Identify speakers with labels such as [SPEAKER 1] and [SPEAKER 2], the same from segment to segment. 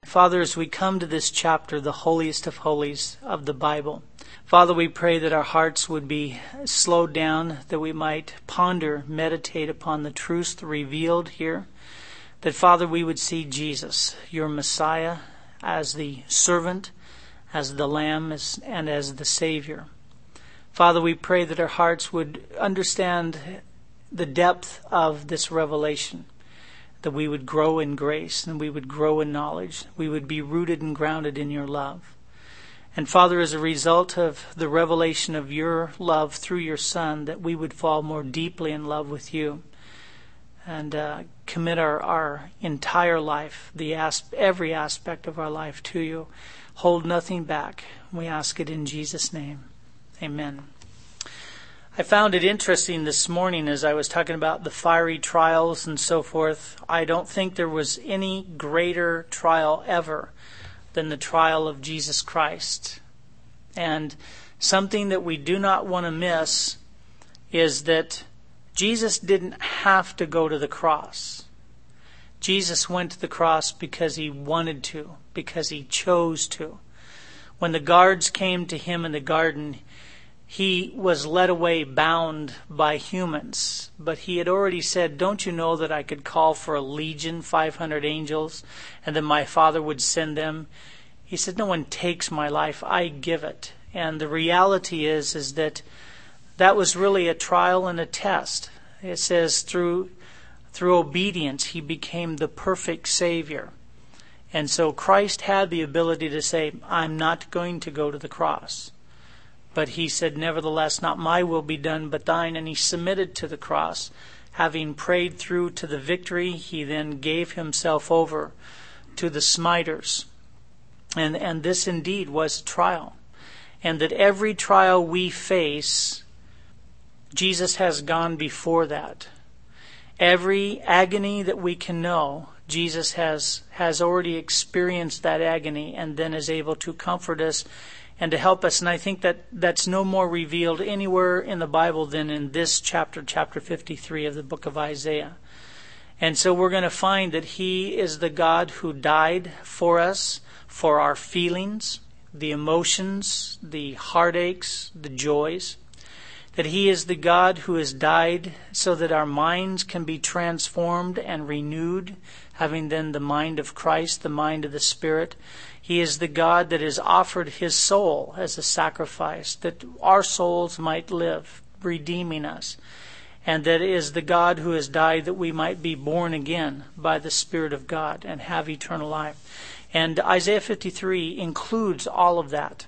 [SPEAKER 1] Father, as we come to this chapter, the holiest of holies of the Bible, Father, we pray that our hearts would be slowed down, that we might ponder, meditate upon the truths revealed here, that, Father, we would see Jesus, your Messiah, as the servant, as the Lamb, and as the Savior. Father, we pray that our hearts would understand the depth of this revelation, that we would grow in grace and we would grow in knowledge. We would be rooted and grounded in your love. And Father, as a result of the revelation of your love through your Son, that we would fall more deeply in love with you and commit our entire life, every aspect of our life to you. Hold nothing back. We ask it in Jesus' name. Amen. I found it interesting this morning as I was talking about the fiery trials and so forth. I don't think there was any greater trial ever than the trial of Jesus Christ. And something that we do not want to miss is that Jesus didn't have to go to the cross. Jesus went to the cross because he wanted to, because he chose to. When the guards came to him in the garden, he was led away bound by humans. But he had already said, don't you know that I could call for a legion, 500 angels, and then my Father would send them? He said, no one takes my life, I give it. And the reality is that was really a trial and a test. It says through obedience, he became the perfect Savior. And so Christ had the ability to say, I'm not going to go to the cross. But he said, nevertheless, not my will be done, but thine. And he submitted to the cross. Having prayed through to the victory, he then gave himself over to the smiters. And this indeed was a trial. And that every trial we face, Jesus has gone before that. Every agony that we can know, Jesus has already experienced that agony and then is able to comfort us and to help us. And I think that's no more revealed anywhere in the Bible than in this chapter 53 of the book of Isaiah. And so we're going to find that he is the God who died for us, for our feelings, the emotions, the heartaches, the joys. That he is the God who has died so that our minds can be transformed and renewed, having then the mind of Christ, the mind of the Spirit. He is the God that has offered his soul as a sacrifice, that our souls might live, redeeming us. And that is the God who has died that we might be born again by the Spirit of God and have eternal life. And Isaiah 53 includes all of that.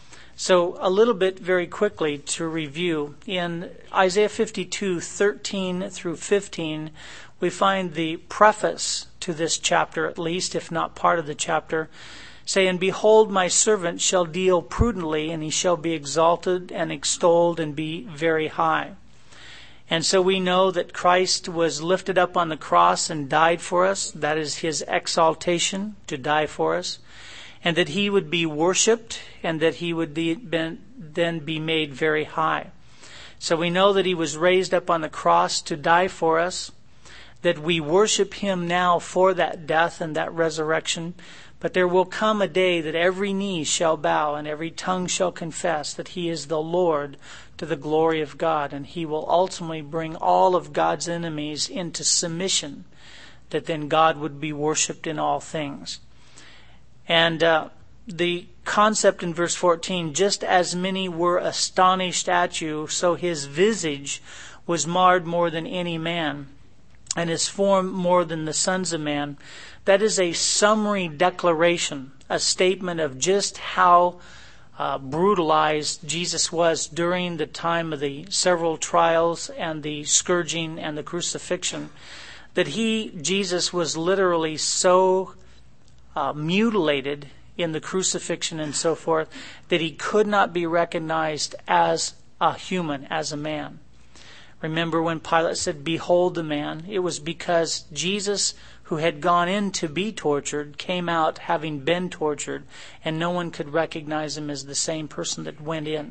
[SPEAKER 1] So a little bit very quickly to review. In Isaiah 52, 13 through 15, we find the preface to this chapter, at least, if not part of the chapter, saying, behold, my servant shall deal prudently, and he shall be exalted and extolled and be very high. And so we know that Christ was lifted up on the cross and died for us. That is his exaltation, to die for us. And that he would be worshipped, and that he would then be made very high. So we know that he was raised up on the cross to die for us, that we worship him now for that death and that resurrection. But there will come a day that every knee shall bow and every tongue shall confess that he is the Lord, to the glory of God. And he will ultimately bring all of God's enemies into submission, that then God would be worshipped in all things. And the concept in verse 14, just as many were astonished at you, so his visage was marred more than any man, and his form more than the sons of man. That is a summary declaration, a statement of just how brutalized Jesus was during the time of the several trials and the scourging and the crucifixion. That Jesus was literally so mutilated in the crucifixion and so forth, that he could not be recognized as a human, as a man. Remember when Pilate said, behold the man? It was because Jesus, who had gone in to be tortured, came out having been tortured, and no one could recognize him as the same person that went in.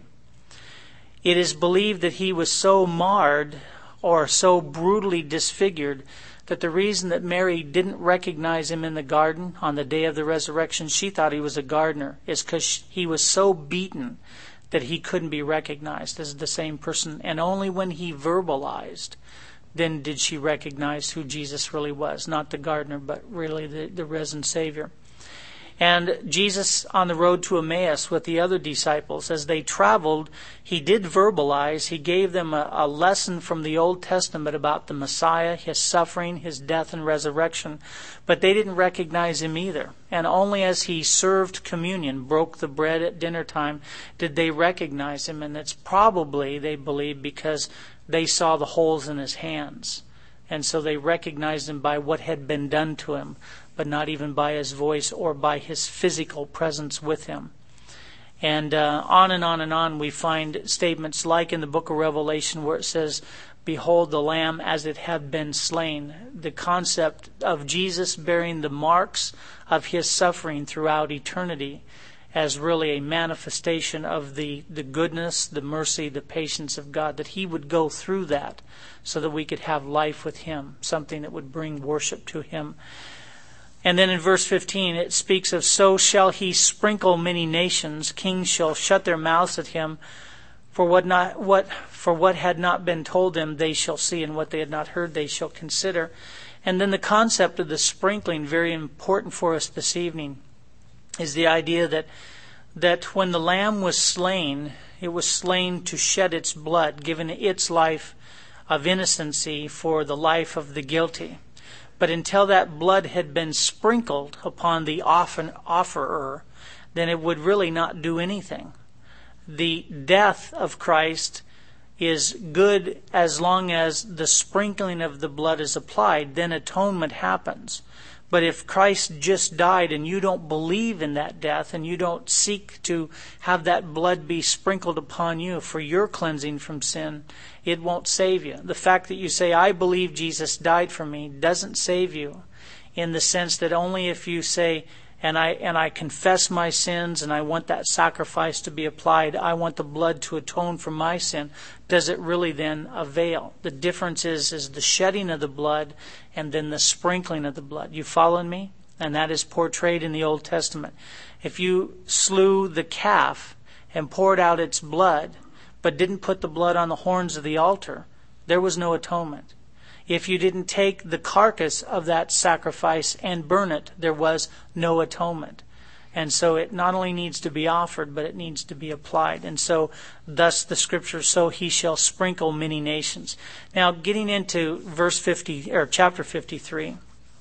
[SPEAKER 1] It is believed that he was so marred or so brutally disfigured that the reason that Mary didn't recognize him in the garden on the day of the resurrection, she thought he was a gardener, is because he was so beaten that he couldn't be recognized as the same person. And only when he verbalized, then did she recognize who Jesus really was. Not the gardener, but really the risen Savior. And Jesus, on the road to Emmaus with the other disciples, as they traveled, he did verbalize. He gave them a lesson from the Old Testament about the Messiah, his suffering, his death and resurrection. But they didn't recognize him either. And only as he served communion, broke the bread at dinner time, did they recognize him. And it's probably, they believe, because they saw the holes in his hands. And so they recognized him by what had been done to him, but not even by his voice or by his physical presence with him. And on and on and on we find statements like in the book of Revelation where it says, "Behold the Lamb as it had been slain." The concept of Jesus bearing the marks of his suffering throughout eternity as really a manifestation of the goodness, the mercy, the patience of God, that he would go through that so that we could have life with him, something that would bring worship to him. And then in verse 15 it speaks of, "So shall he sprinkle many nations, kings shall shut their mouths at him, for what had not been told them they shall see, and what they had not heard they shall consider." And then the concept of the sprinkling, very important for us this evening, is the idea that when the Lamb was slain, it was slain to shed its blood, giving its life of innocency for the life of the guilty. But until that blood had been sprinkled upon the offerer, then it would really not do anything. The death of Christ is good as long as the sprinkling of the blood is applied, then atonement happens. But if Christ just died and you don't believe in that death and you don't seek to have that blood be sprinkled upon you for your cleansing from sin, it won't save you. The fact that you say, "I believe Jesus died for me," doesn't save you, in the sense that only if you say, and I confess my sins and I want that sacrifice to be applied, I want the blood to atone for my sin, does it really then avail? The difference is the shedding of the blood and then the sprinkling of the blood. You following me? And that is portrayed in the Old Testament. If you slew the calf and poured out its blood, but didn't put the blood on the horns of the altar, there was no atonement. If you didn't take the carcass of that sacrifice and burn it, there was no atonement. And so it not only needs to be offered, but it needs to be applied. And so, thus the scripture, "So he shall sprinkle many nations." Now, getting into chapter 53,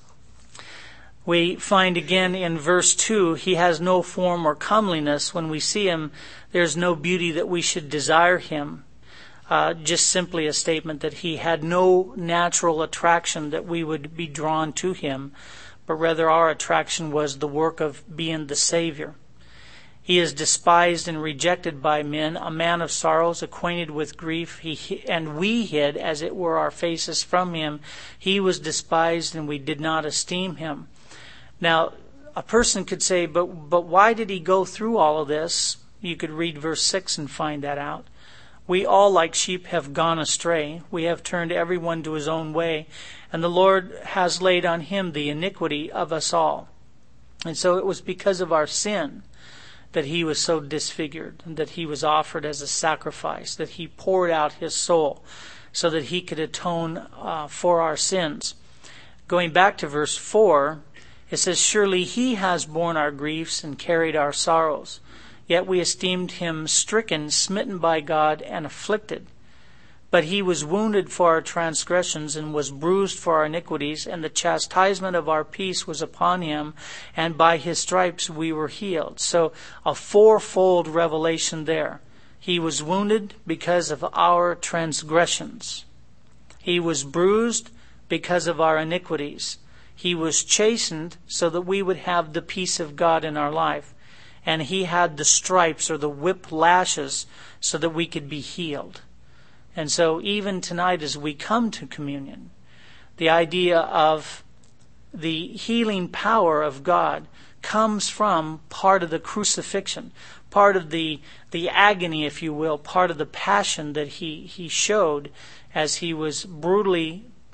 [SPEAKER 1] we find again in verse 2, he has no form or comeliness. When we see him, there's no beauty that we should desire him. Just simply a statement that he had no natural attraction that we would be drawn to him, but rather our attraction was the work of being the Savior. He is despised and rejected by men, a man of sorrows, acquainted with grief, and we hid, as it were, our faces from him. He was despised, and we did not esteem him. Now, a person could say, but why did he go through all of this? You could read verse 6 and find that out. "We all like sheep have gone astray. We have turned everyone to his own way. And the Lord has laid on him the iniquity of us all." And so it was because of our sin that he was so disfigured, and that he was offered as a sacrifice, that he poured out his soul so that he could atone for our sins. Going back to verse 4, it says, "Surely he has borne our griefs and carried our sorrows. Yet we esteemed him stricken, smitten by God, and afflicted. But he was wounded for our transgressions and was bruised for our iniquities, and the chastisement of our peace was upon him, and by his stripes we were healed." So a fourfold revelation there. He was wounded because of our transgressions. He was bruised because of our iniquities. He was chastened so that we would have the peace of God in our life. And he had the stripes or the whip lashes so that we could be healed. And so even tonight as we come to communion, the idea of the healing power of God comes from part of the crucifixion, part of the agony, if you will, part of the passion that he showed as he was brutally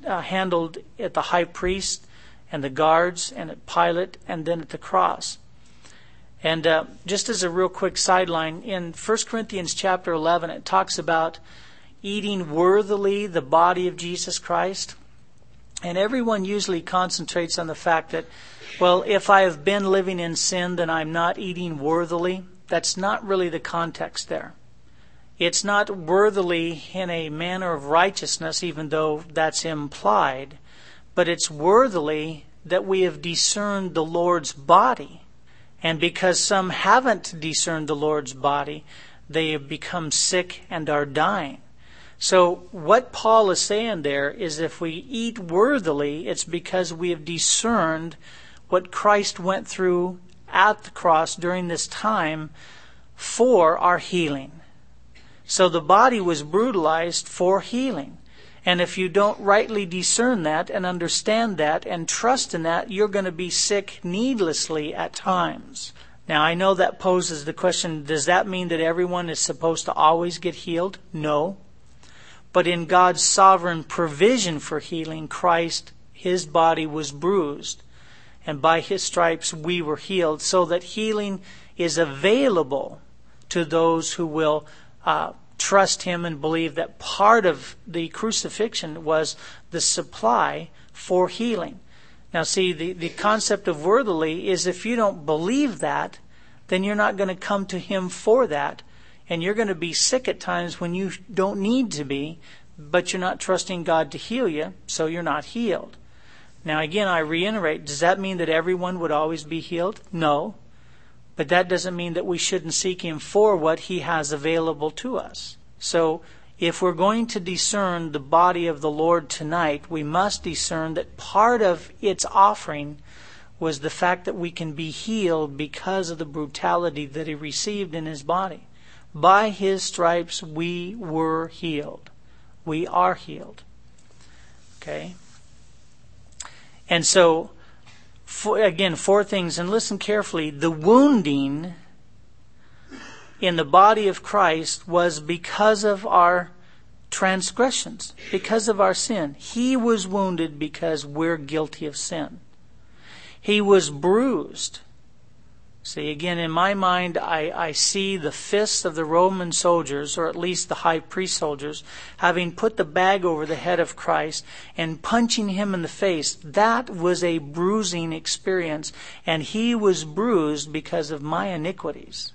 [SPEAKER 1] handled at the high priest and the guards and at Pilate and then at the cross. And just as a real quick sideline, in 1 Corinthians chapter 11, it talks about eating worthily the body of Jesus Christ. And everyone usually concentrates on the fact that, well, if I have been living in sin, then I'm not eating worthily. That's not really the context there. It's not worthily in a manner of righteousness, even though that's implied, but it's worthily that we have discerned the Lord's body. And because some haven't discerned the Lord's body, they have become sick and are dying. So what Paul is saying there is if we eat worthily, it's because we have discerned what Christ went through at the cross during this time for our healing. So the body was brutalized for healing. And if you don't rightly discern that and understand that and trust in that, you're going to be sick needlessly at times. Now, I know that poses the question, does that mean that everyone is supposed to always get healed? No. But in God's sovereign provision for healing, Christ, His body was bruised. And by His stripes we were healed, so that healing is available to those who will trust Him and believe that part of the crucifixion was the supply for healing. Now see, the concept of worthily is if you don't believe that, then you're not going to come to Him for that. And you're going to be sick at times when you don't need to be, but you're not trusting God to heal you, so you're not healed. Now again, I reiterate, does that mean that everyone would always be healed? No. But that doesn't mean that we shouldn't seek Him for what He has available to us. So if we're going to discern the body of the Lord tonight, we must discern that part of its offering was the fact that we can be healed because of the brutality that He received in His body. By His stripes we were healed. We are healed. Okay? And so, four things, and listen carefully. The wounding in the body of Christ was because of our transgressions, because of our sin. He was wounded because we're guilty of sin. He was bruised. See, again, in my mind, I see the fists of the Roman soldiers, or at least the high priest soldiers, having put the bag over the head of Christ and punching Him in the face. That was a bruising experience, and He was bruised because of my iniquities.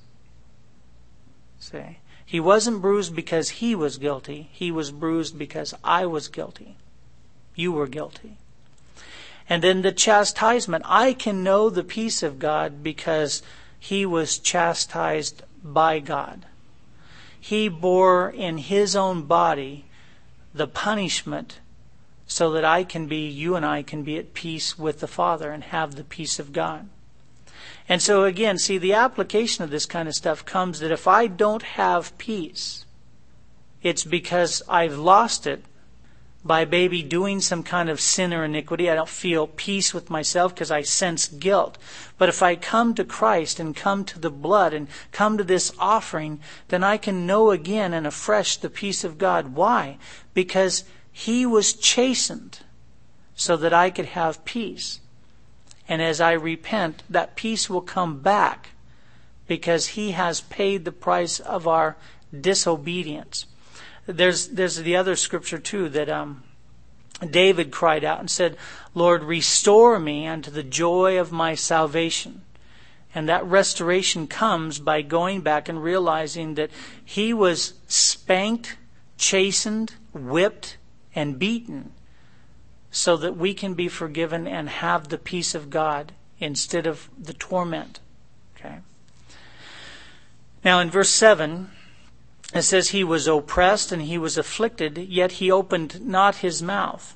[SPEAKER 1] See, He wasn't bruised because He was guilty. He was bruised because I was guilty. You were guilty. And then the chastisement. I can know the peace of God because He was chastised by God. He bore in His own body the punishment so that you and I can be at peace with the Father and have the peace of God. And so again, see, the application of this kind of stuff comes that if I don't have peace, it's because I've lost it by maybe doing some kind of sin or iniquity. I don't feel peace with myself because I sense guilt. But if I come to Christ and come to the blood and come to this offering, then I can know again and afresh the peace of God. Why? Because He was chastened so that I could have peace. And as I repent, that peace will come back because He has paid the price of our disobedience. There's the other scripture too that David cried out and said, Lord, restore me unto the joy of my salvation. And that restoration comes by going back and realizing that He was spanked, chastened, whipped, and beaten so that we can be forgiven and have the peace of God instead of the torment. Okay. Now in verse 7, it says, He was oppressed and He was afflicted, yet He opened not His mouth.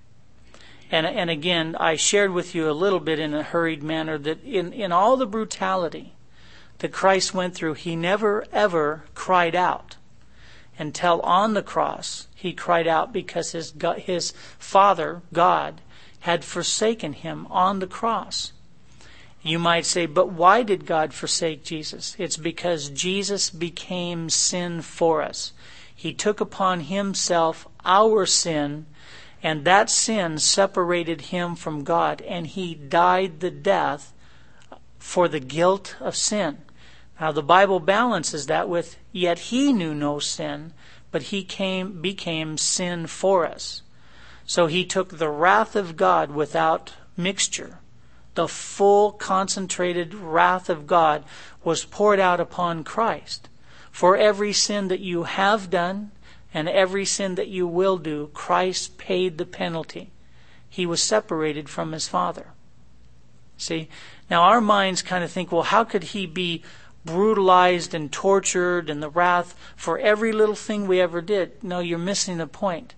[SPEAKER 1] And again, I shared with you a little bit in a hurried manner that in all the brutality that Christ went through, He never ever cried out. Until on the cross, He cried out because His Father, God, had forsaken Him on the cross. You might say, but why did God forsake Jesus? It's because Jesus became sin for us. He took upon Himself our sin, And that sin separated him from God, and he died the death for the guilt of sin. Now the Bible balances that with, yet he knew no sin, but he became sin for us. So he took the wrath of God without mixture. The full concentrated wrath of God was poured out upon Christ. For every sin that you have done and every sin that you will do, Christ paid the penalty. He was separated from his Father. See? Now our minds kind of think, well, how could he be brutalized and tortured and the wrath for every little thing we ever did? No, you're missing the point.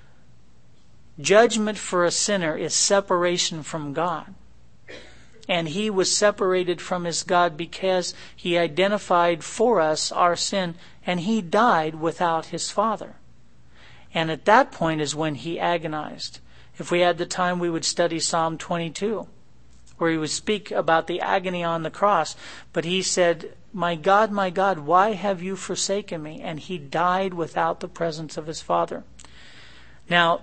[SPEAKER 1] Judgment for a sinner is separation from God. And he was separated from his God because he identified for us our sin, and he died without his Father. And at that point is when he agonized. If we had the time, we would study Psalm 22, where he would speak about the agony on the cross. But he said, my God, why have you forsaken me? And he died without the presence of his Father. Now,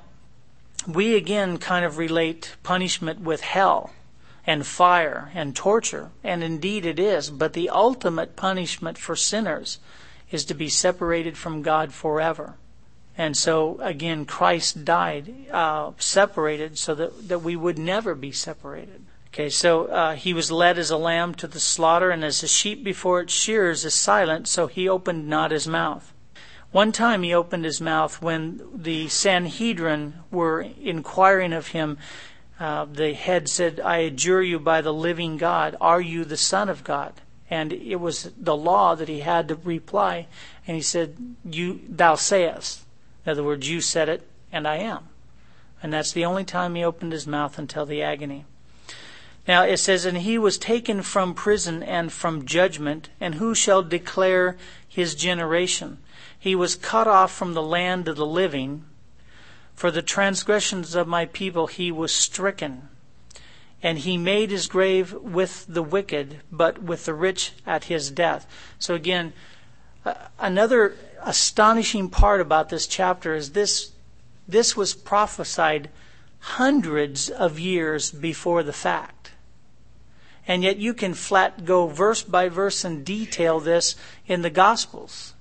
[SPEAKER 1] we again kind of relate punishment with hell and fire and torture, and indeed it is, but the ultimate punishment for sinners is to be separated from God forever. And so again, Christ died separated so that we would never be separated. Okay, so he was led as a lamb to the slaughter, and as a sheep before its shearers is silent, so he opened not his mouth. One time he opened his mouth when the Sanhedrin were inquiring of him. The head said, I adjure you by the living God, are you the Son of God? And it was the law that he had to reply. And he said, thou sayest. In other words, you said it, and I am. And that's the only time he opened his mouth until the agony. Now it says, and he was taken from prison and from judgment, and who shall declare his generation? He was cut off from the land of the living. For the transgressions of my people he was stricken. And he made his grave with the wicked, but with the rich at his death. So again, another astonishing part about this chapter is this was prophesied hundreds of years before the fact. And yet you can flat go verse by verse and detail this in the Gospels.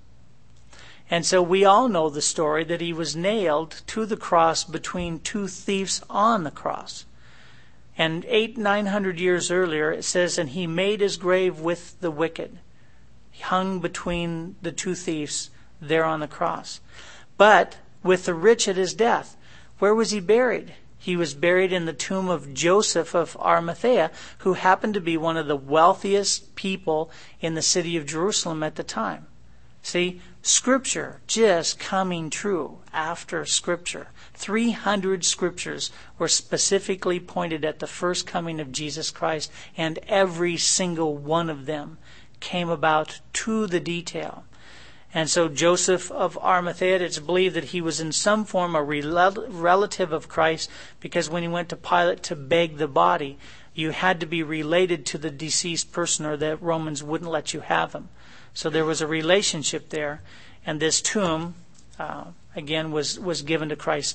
[SPEAKER 1] And so we all know the story that he was nailed to the cross between two thieves on the cross. And 900 years earlier it says, and he made his grave with the wicked. He hung between the two thieves there on the cross. But with the rich at his death. Where was he buried? He was buried in the tomb of Joseph of Arimathea, who happened to be one of the wealthiest people in the city of Jerusalem at the time. See, Scripture just coming true after Scripture. 300 Scriptures were specifically pointed at the first coming of Jesus Christ, and every single one of them came about to the detail. And so Joseph of Arimathea, it's believed that he was in some form a relative of Christ, because when he went to Pilate to beg the body, you had to be related to the deceased person or the Romans wouldn't let you have him. So there was a relationship there. And this tomb, again, was given to Christ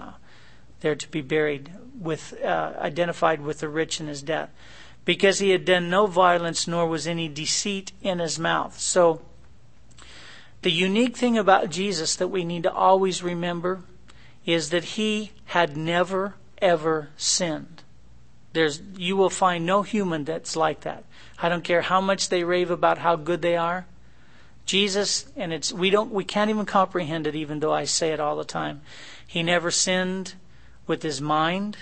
[SPEAKER 1] there to be buried, identified with the rich in his death. Because he had done no violence, nor was any deceit in his mouth. So the unique thing about Jesus that we need to always remember is that he had never, ever sinned. You will find no human that's like that. I don't care how much they rave about how good they are. Jesus, and we can't even comprehend it, even though I say it all the time. He never sinned with his mind.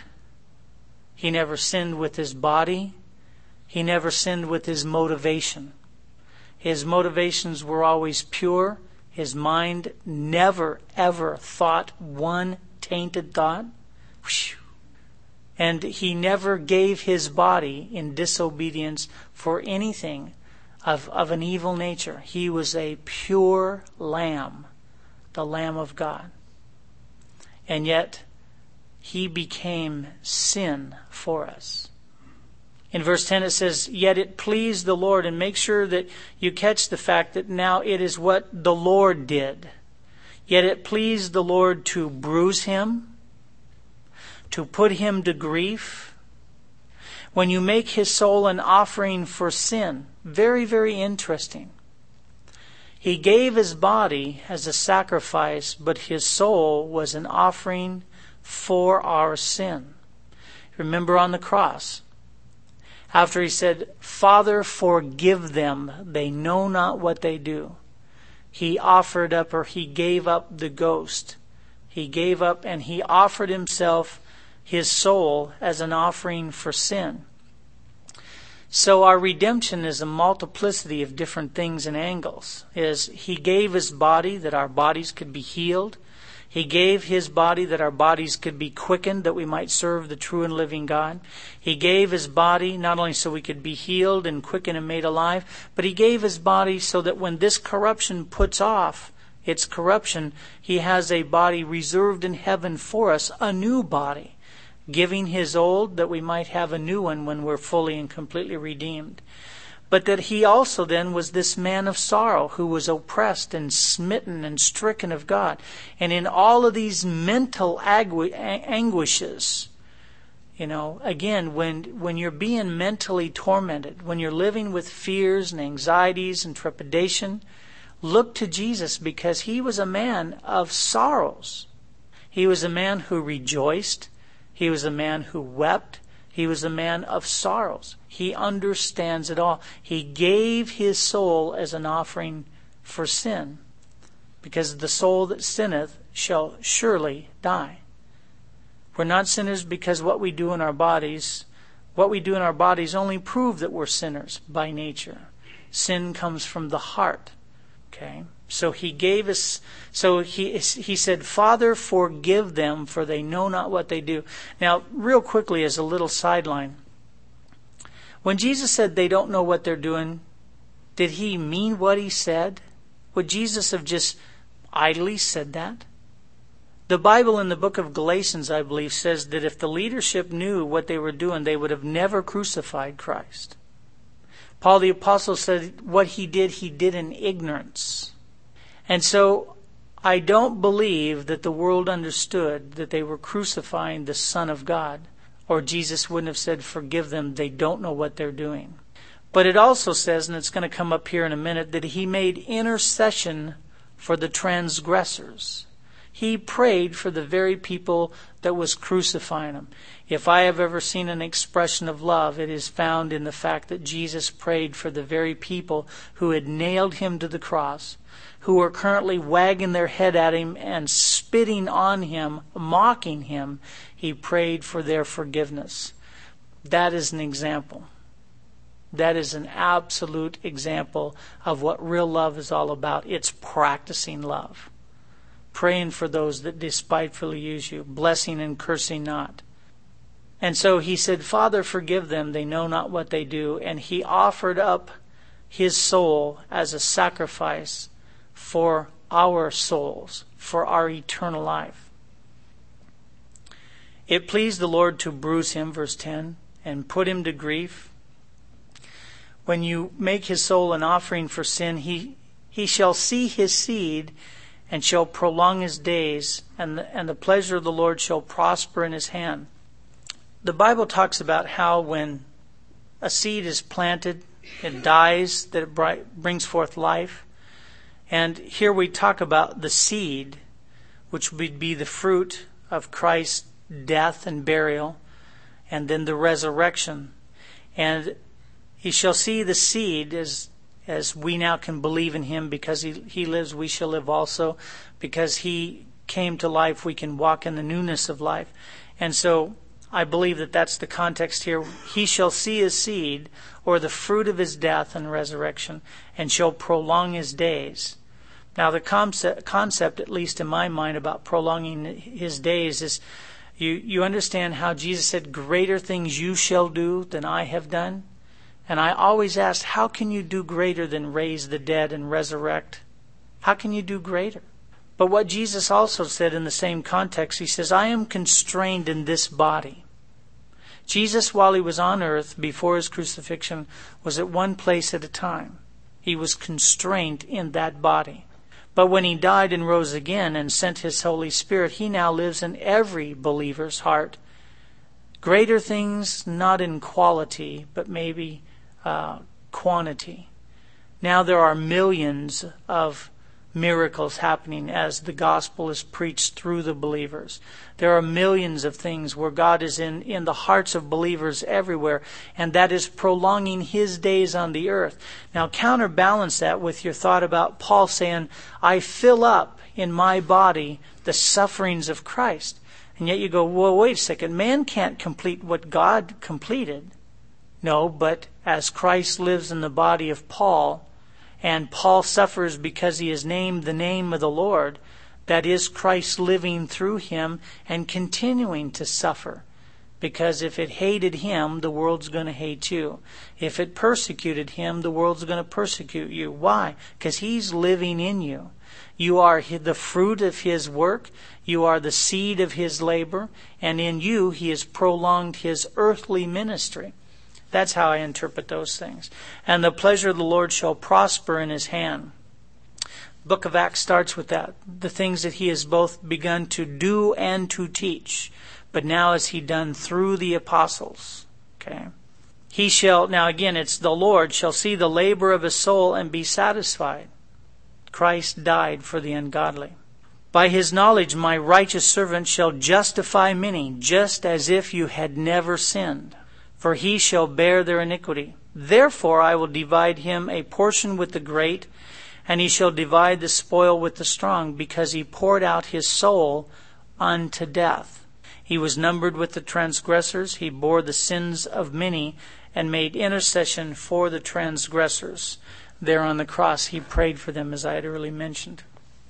[SPEAKER 1] He never sinned with his body. He never sinned with his motivation. His motivations were always pure. His mind never, ever thought one tainted thought. And he never gave his body in disobedience for anything of an evil nature. He was a pure lamb, the Lamb of God. And yet, he became sin for us. In verse 10 it says, yet it pleased the Lord, and make sure that you catch the fact that now it is what the Lord did. Yet it pleased the Lord to bruise him, to put him to grief. When you make his soul an offering for sin, very, very interesting. He gave his body as a sacrifice, but his soul was an offering for our sin. Remember on the cross, after he said, Father, forgive them, they know not what they do. He offered up, or he gave up the ghost. He gave up and he offered himself, his soul, as an offering for sin. So our redemption is a multiplicity of different things and angles. He gave his body that our bodies could be healed. He gave his body that our bodies could be quickened, that we might serve the true and living God. He gave his body not only so we could be healed and quickened and made alive, but he gave his body so that when this corruption puts off its corruption, he has a body reserved in heaven for us, a new body, giving his old that we might have a new one when we're fully and completely redeemed. But that he also then was this man of sorrow who was oppressed and smitten and stricken of God. And in all of these mental anguishes, again, when you're being mentally tormented, when you're living with fears and anxieties and trepidation, look to Jesus, because he was a man of sorrows. He was a man who rejoiced. He was a man who wept. He was a man of sorrows. He understands it all. He gave his soul as an offering for sin, because the soul that sinneth shall surely die. We're not sinners because what we do in our bodies only prove that we're sinners by nature. Sin comes from the heart. Okay? So he gave us, so he said, Father, forgive them, for they know not what they do. Now, real quickly, as a little sideline, when Jesus said they don't know what they're doing, did he mean what he said? Would Jesus have just idly said that? The Bible in the book of Galatians, I believe, says that if the leadership knew what they were doing, they would have never crucified Christ. Paul the Apostle said what he did in ignorance. And so I don't believe that the world understood that they were crucifying the Son of God, or Jesus wouldn't have said, forgive them, they don't know what they're doing. But it also says, and it's going to come up here in a minute, that he made intercession for the transgressors. He prayed for the very people that was crucifying him. If I have ever seen an expression of love, it is found in the fact that Jesus prayed for the very people who had nailed him to the cross, who were currently wagging their head at him and spitting on him, mocking him. He prayed for their forgiveness. That is an example. That is an absolute example of what real love is all about. It's practicing love. Praying for those that despitefully use you, blessing and cursing not. And so he said, Father, forgive them, they know not what they do. And he offered up his soul as a sacrifice for our souls, for our eternal life. It pleased the Lord to bruise him, verse 10, and put him to grief. When you make his soul an offering for sin, he shall see his seed and shall prolong his days, and the pleasure of the Lord shall prosper in his hand. The Bible talks about how when a seed is planted, it dies, that it brings forth life. And here we talk about the seed, which would be the fruit of Christ's death and burial, and then the resurrection. And he shall see the seed as we now can believe in him, because he lives, we shall live also. Because he came to life, we can walk in the newness of life. And so I believe that that's the context here. He shall see his seed, or the fruit of his death and resurrection, and shall prolong his days. Now the concept, at least in my mind, about prolonging his days is, you understand how Jesus said, greater things you shall do than I have done? And I always asked, how can you do greater than raise the dead and resurrect? How can you do greater? But what Jesus also said in the same context, he says, I am constrained in this body. Jesus, while he was on earth before his crucifixion, was at one place at a time. He was constrained in that body. But when he died and rose again and sent his Holy Spirit, he now lives in every believer's heart Greater things, not in quality, but maybe quantity. Now there are millions of miracles happening as the gospel is preached through the believers. There are millions of things where God is in the hearts of believers everywhere, and that is prolonging His days on the earth. Now counterbalance that with your thought about Paul saying, I fill up in my body the sufferings of Christ. And yet you go, well, wait a second, man can't complete what God completed. No, but as Christ lives in the body of Paul, and Paul suffers because he has named the name of the Lord, that is Christ living through him and continuing to suffer. Because if it hated him, the world's going to hate you. If it persecuted him, the world's going to persecute you. Why? Because he's living in you. You are the fruit of his work. You are the seed of his labor. And in you, he has prolonged his earthly ministry. That's how I interpret those things. And the pleasure of the Lord shall prosper in his hand. The book of Acts starts with that. The things that he has both begun to do and to teach. But now is he done through the apostles. Okay. He shall, now again, it's the Lord, shall see the labor of his soul and be satisfied. Christ died for the ungodly. By his knowledge my righteous servant shall justify many, just as if you had never sinned. For he shall bear their iniquity. Therefore I will divide him a portion with the great, and he shall divide the spoil with the strong, because he poured out his soul unto death. He was numbered with the transgressors. He bore the sins of many, and made intercession for the transgressors. There on the cross he prayed for them, as I had earlier mentioned.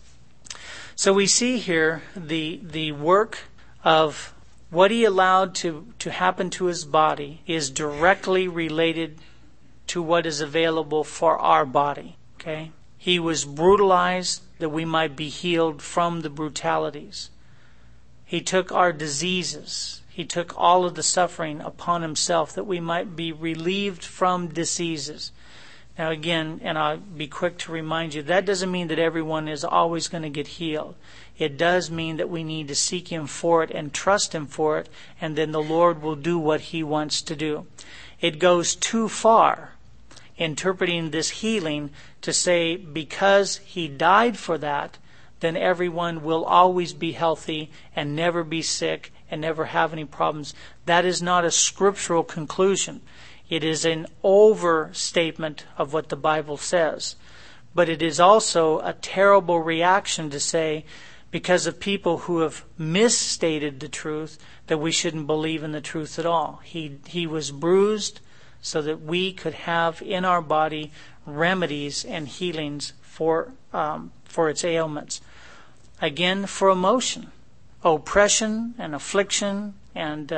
[SPEAKER 1] So we see here the work of what he allowed to happen to his body is directly related to what is available for our body. Okay? He was brutalized that we might be healed from the brutalities. He took our diseases. He took all of the suffering upon himself that we might be relieved from diseases. Now again, and I'll be quick to remind you, that doesn't mean that everyone is always going to get healed. It does mean that we need to seek him for it and trust him for it, and then the Lord will do what he wants to do. It goes too far, interpreting this healing, to say because he died for that, then everyone will always be healthy and never be sick and never have any problems. That is not a scriptural conclusion. It is an overstatement of what the Bible says. But it is also a terrible reaction to say, because of people who have misstated the truth, that we shouldn't believe in the truth at all. He was bruised so that we could have in our body remedies and healings for its ailments. Again, for emotion, oppression and affliction and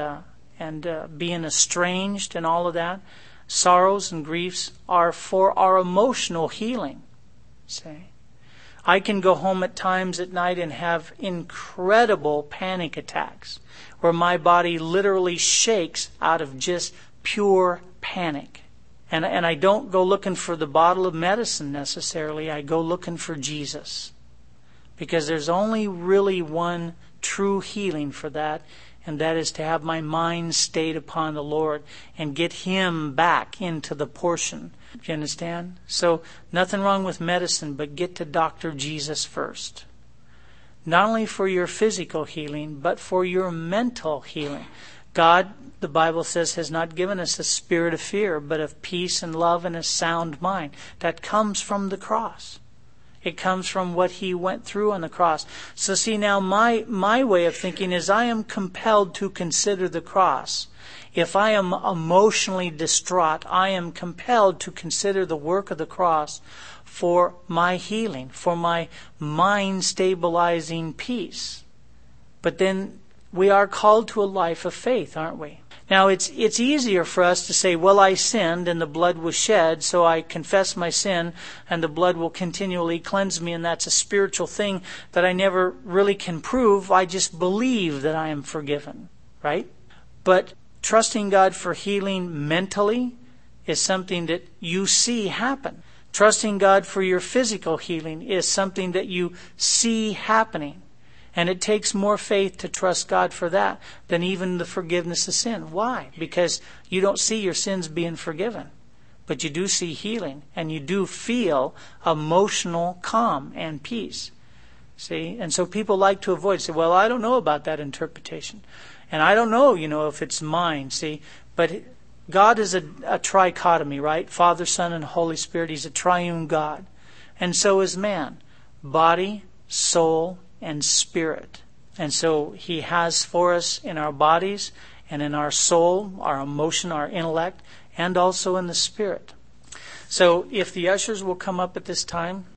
[SPEAKER 1] being estranged and all of that, sorrows and griefs are for our emotional healing. See? I can go home at times at night and have incredible panic attacks where my body literally shakes out of just pure panic. And I don't go looking for the bottle of medicine necessarily. I go looking for Jesus. Because there's only really one true healing for that, and that is to have my mind stayed upon the Lord and get him back into the portion. Do you understand? So nothing wrong with medicine, but get to Dr. Jesus first. Not only for your physical healing, but for your mental healing. God, the Bible says, has not given us a spirit of fear, but of peace and love and a sound mind. That comes from the cross. It comes from what he went through on the cross. So see, now my way of thinking is I am compelled to consider the cross. If I am emotionally distraught, I am compelled to consider the work of the cross for my healing, for my mind-stabilizing peace. But then we are called to a life of faith, aren't we? Now, it's easier for us to say, well, I sinned and the blood was shed, so I confess my sin and the blood will continually cleanse me, and that's a spiritual thing that I never really can prove. I just believe that I am forgiven, right? But trusting God for healing mentally is something that you see happen. Trusting God for your physical healing is something that you see happening. And it takes more faith to trust God for that than even the forgiveness of sin. Why? Because you don't see your sins being forgiven. But you do see healing. And you do feel emotional calm and peace. See? And so people like to avoid. Say, well, I don't know about that interpretation. And I don't know, if it's mine. See? But God is a trichotomy, right? Father, Son, and Holy Spirit. He's a triune God. And so is man. Body, soul, and spirit. And so He has for us in our bodies and in our soul, our emotion, our intellect, and also in the spirit. So if the ushers will come up at this time.